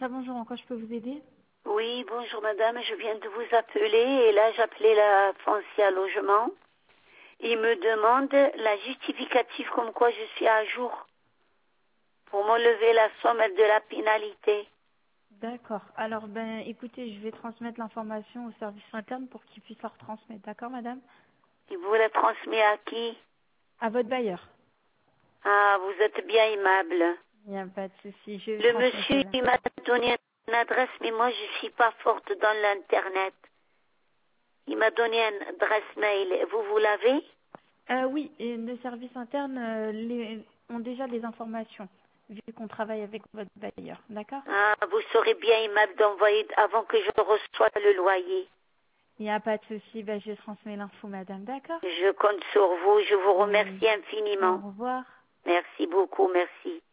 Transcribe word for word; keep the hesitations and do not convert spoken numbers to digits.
bonjour, en quoi je peux vous aider? Oui, bonjour madame, je viens de vous appeler et là j'appelais la foncière logement. Il me demande la justificative comme quoi je suis à jour pour m'enlever la somme de la pénalité. D'accord. Alors, ben, écoutez, je vais transmettre l'information au service interne pour qu'il puisse la retransmettre. D'accord, madame? Il vous la transmet à qui? À votre bailleur. Ah, vous êtes bien aimable. Il n'y a pas de souci. Je vais Le transmettre monsieur, là. il m'a donné une adresse, mais moi je suis pas forte dans l'internet. Il m'a donné une adresse mail. Vous, vous l'avez? Euh, oui, et le service interne euh, les, ont déjà les informations, vu qu'on travaille avec votre bailleur. D'accord? Ah, vous serez bien aimable d'envoyer avant que je reçoive le loyer. Il n'y a pas de souci. Ben, je transmets l'info, madame. D'accord? Je compte sur vous. Je vous Oui. remercie Au infiniment. revoir. Merci beaucoup. Merci.